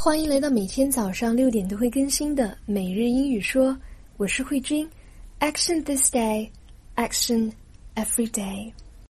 欢迎来到每天早上6点都会更新的每日英语说，我是慧君。Action this day, action every day。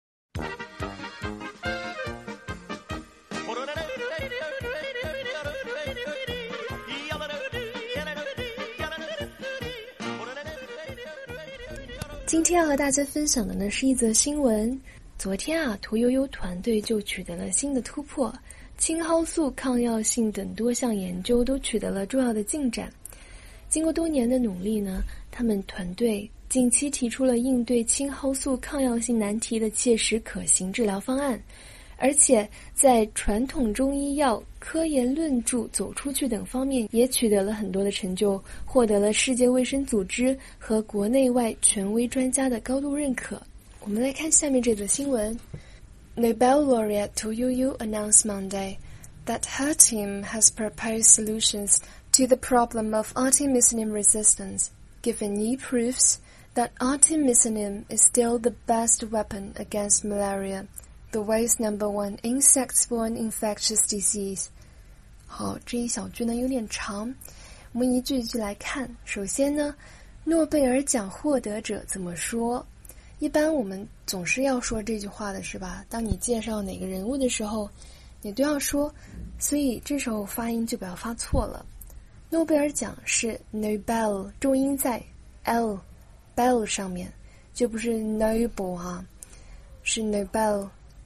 今天要和大家分享的呢是一则新闻。昨天屠呦呦团队就取得了新的突破，青蒿素抗药性等多项研究都取得了重要的进展。经过多年的努力呢，他们团队近期提出了应对青蒿素抗药性难题的切实可行治疗方案，而且在传统中医药、科研论著、走出去等方面也取得了很多的成就，获得了世界卫生组织和国内外权威专家的高度认可。我们来看下面这则新闻。Nobel laureate Tu Youyou announced Monday that her team has proposed solutions to the problem of artemisinin resistance, giving new proofs that artemisinin is still the best weapon against malaria, the world's #1 insect-borne infectious disease. 好，这一小句呢有点长，我们一句一句来看。首先呢，诺贝尔奖获得者怎么说？一般我们总是要说这句话的是吧？当你介绍哪个人物的时候，你都要说，所以这时候发音就不要发错了。诺贝尔奖是 Nobel， 重音在 L Bell 上面，就不是 Noble 啊，是 Nobel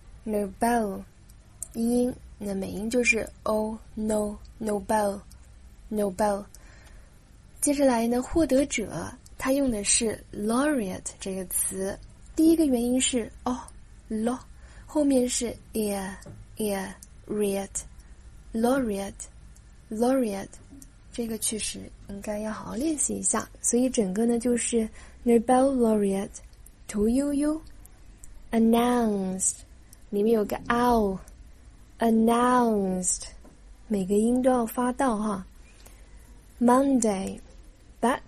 音，那美音就是 O No Nobel。接着来呢，获得者他用的是 laureate 这个词，第一个元音是 lo， 后面是 laureate， 这个确实应该要好好练习一下。所以整个呢就是 Nobel laureate Tu Youyou announced， 里面有个 ow announced， 每个音都要发到哈。Monday that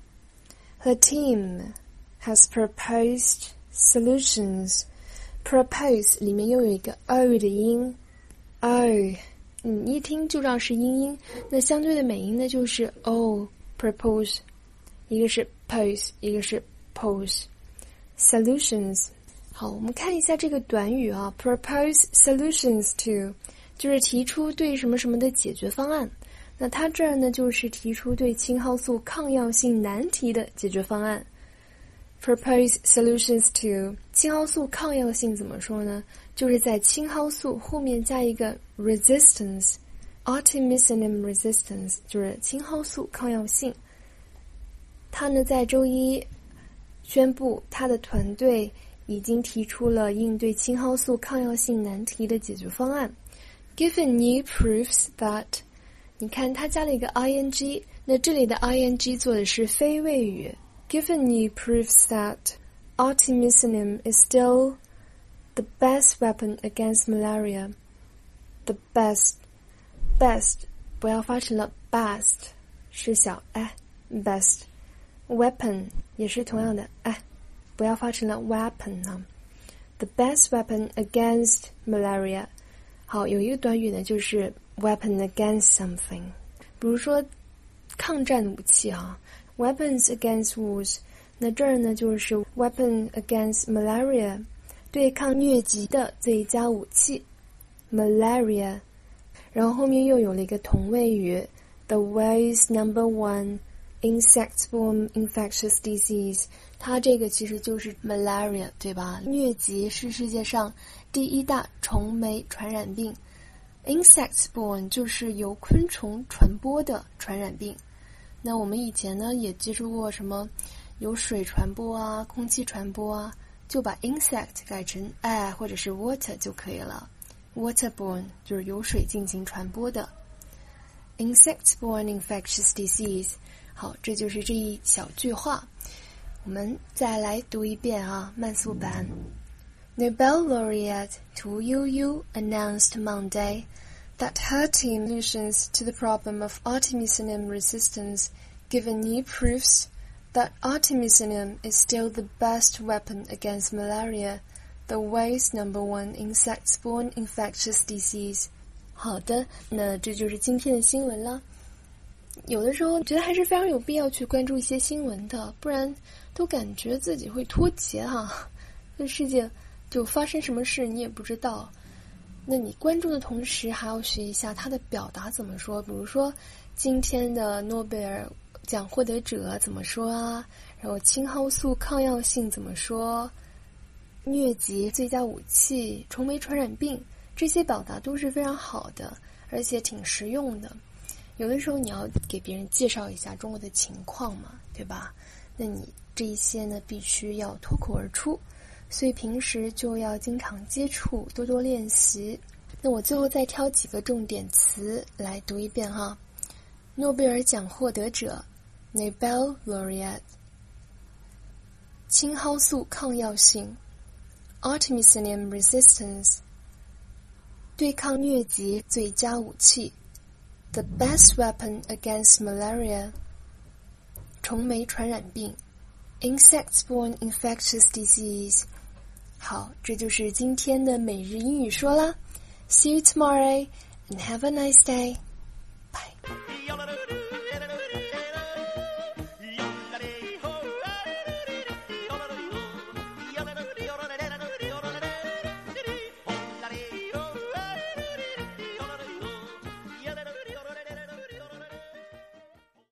her team has proposed solutions. Propose 里面又有一个 o 的音 o， 一听就知道是音音。那相对的美音呢就是 o propose， 一个是 pose， 一个是 pose。 Solutions， 好，我们看一下这个短语啊 propose solutions to 就是提出对什么什么的解决方案。那它这儿呢就是提出对青蒿素抗药性难题的解决方案。Propose solutions to 青蒿素抗药性怎么说呢？就是在青蒿素后面加一个 resistance， artemisinin resistance 就是青蒿素抗药性。他呢在周一宣布他的团队已经提出了应对青蒿素抗药性难题的解决方案。Given new proofs that，你看它加了一个 ing， 那这里的 ing 做的是非谓语。Given new proofs that artemisinin is still the best weapon against malaria. The best 不要发成了 best， 是小 best。 weapon 也是同样的不要发成了 weapon 啊。The best weapon against malaria。 好，有一个短语呢就是 weapon against something， 比如说抗战武器啊 weapons against wars， 那这儿呢就是 weapon against malaria， 对抗疟疾的最佳武器 malaria。 然后后面又有了一个同位语 the world's #1 insect-borne infectious disease， 它这个其实就是 malaria 对吧？疟疾是世界上第一大虫媒传染病， insect-borne 就是由昆虫传播的传染病。那我们以前呢也接触过什么由水传播啊，空气传播啊，就把 insect 改成 air 或者是 water 就可以了。 waterborne 就是由水进行传播的 insect-borne infectious disease。 好，这就是这一小句话，我们再来读一遍啊，慢速版。Nobel laureate Tu Youyou announced Monday that her team solutions to the problem of artemisinin resistance, given new proofs that artemisinin is still the best weapon against malaria, the world's #1 insect-borne infectious disease. 好的，那这就是今天的新闻了。有的时候觉得还是非常有必要去关注一些新闻的，不然都感觉自己会脱节哈。这世界就发生什么事你也不知道，那你关注的同时还要学一下它的表达怎么说，比如说今天的诺贝尔奖获得者怎么说啊，然后青蒿素抗药性怎么说，疟疾最佳武器，虫媒传染病，这些表达都是非常好的，而且挺实用的。有的时候你要给别人介绍一下中国的情况嘛，对吧？那你这一些呢必须要脱口而出，所以平时就要经常接触，多多练习。那我最后再挑几个重点词来读一遍哈。诺贝尔奖获得者 Nobel Laureate， 青蒿素抗药性 Artemisinin resistance， 对抗疟疾最佳武器 The best weapon against malaria， 虫媒传染病 Insect-borne infectious disease。 好，这就是今天的每日英语说啦。See you tomorrow and have a nice day.